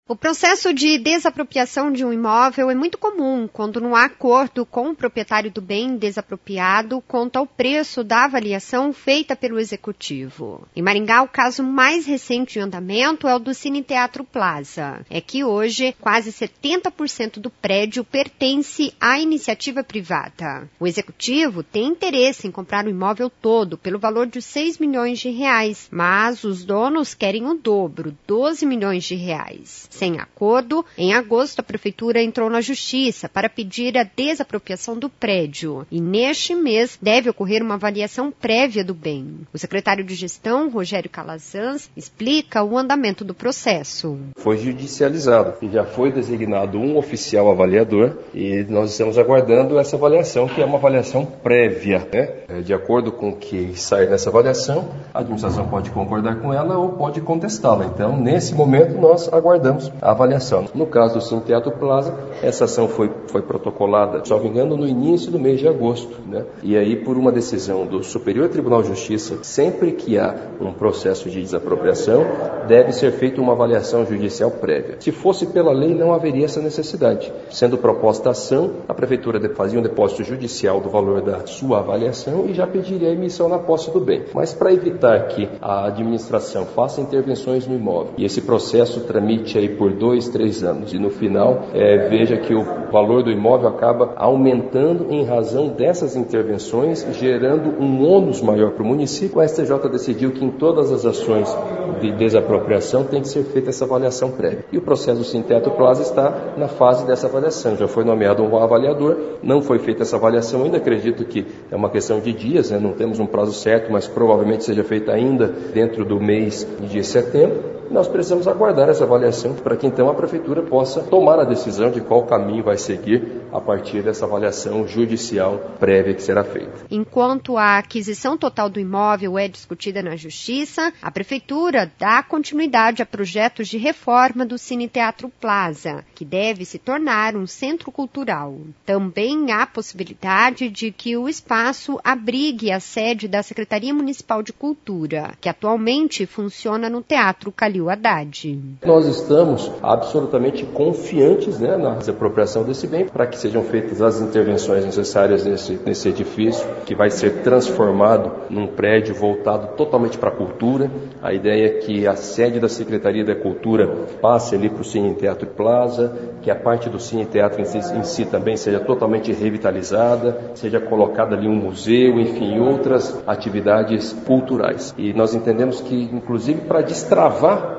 O processo de desapropriação de um imóvel é muito comum quando não há acordo com o proprietário do bem desapropriado quanto ao preço da avaliação feita pelo executivo. Em Maringá, o caso mais recente em andamento é o do Cine Teatro Plaza. É que hoje quase 70% do prédio pertence à iniciativa privada. O executivo tem interesse em comprar o imóvel todo pelo valor de 6 milhões de reais, mas os donos querem o dobro, 12 milhões de reais. Sem acordo, em agosto a Prefeitura entrou na Justiça para pedir a desapropriação do prédio e neste mês deve ocorrer uma avaliação prévia do bem. O secretário de Gestão, Rogério Calazans, explica o andamento do processo. Foi judicializado e já foi designado um oficial avaliador e nós estamos aguardando essa avaliação, que é uma avaliação prévia, né? De acordo com o que sai nessa avaliação, a administração pode concordar com ela ou pode contestá-la. Então, nesse momento, nós aguardamos a avaliação. No caso do Cine Teatro Plaza, essa ação foi protocolada, se não me engano, no início do mês de agosto, né? E aí, por uma decisão do Superior Tribunal de Justiça, sempre que há um processo de desapropriação, deve ser feita uma avaliação judicial prévia. Se fosse pela lei, não haveria essa necessidade. Sendo proposta a ação, a Prefeitura fazia um depósito judicial do valor da sua avaliação e já pediria a emissão na posse do bem. Mas para evitar que a administração faça intervenções no imóvel e esse processo tramite aí por 2, 3 anos e no final veja que o valor do imóvel acaba aumentando em razão dessas intervenções, gerando um ônus maior para o município, a STJ decidiu que em todas as ações de desapropriação tem que ser feita essa avaliação prévia. E o processo do Cine Teatro Plaza está na fase dessa avaliação. Já foi nomeado um avaliador, não foi feita essa avaliação ainda, acredito que é uma questão de dias, né? Não temos um prazo certo, mas provavelmente seja feita ainda dentro do mês de setembro. Nós precisamos aguardar essa avaliação para que então a Prefeitura possa tomar a decisão de qual caminho vai seguir a partir dessa avaliação judicial prévia que será feita. Enquanto a aquisição total do imóvel é discutida na Justiça, a Prefeitura dá continuidade a projetos de reforma do Cine Teatro Plaza, que deve se tornar um centro cultural. Também há possibilidade de que o espaço abrigue a sede da Secretaria Municipal de Cultura, que atualmente funciona no Teatro Calil Haddad. Nós estamos absolutamente confiantes, né, na desapropriação desse bem, para que sejam feitas as intervenções necessárias nesse edifício, que vai ser transformado num prédio voltado totalmente para a cultura. A ideia é que a sede da Secretaria da Cultura passe ali para o Cine Teatro Plaza, que a parte do Cine Teatro em si também seja totalmente revitalizada, seja colocada ali um museu, enfim, outras atividades culturais. E nós entendemos que, inclusive, para destravar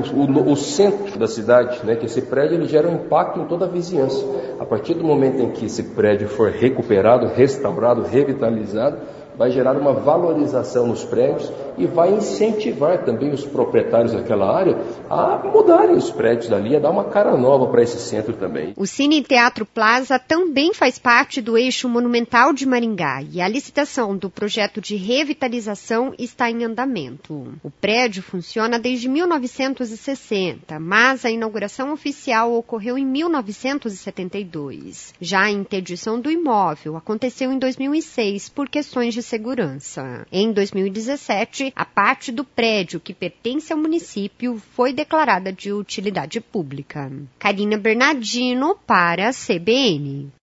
o centro da cidade, né, que esse prédio ele gera um impacto em toda a vizinhança. A partir do momento em que esse prédio for recuperado, restaurado, revitalizado, vai gerar uma valorização nos prédios e vai incentivar também os proprietários daquela área a mudarem os prédios dali, a dar uma cara nova para esse centro também. O Cine Teatro Plaza também faz parte do eixo monumental de Maringá e a licitação do projeto de revitalização está em andamento. O prédio funciona desde 1960, mas a inauguração oficial ocorreu em 1972. Já a interdição do imóvel aconteceu em 2006 por questões de segurança. Em 2017, a parte do prédio que pertence ao município foi declarada de utilidade pública. Karina Bernardino para a CBN.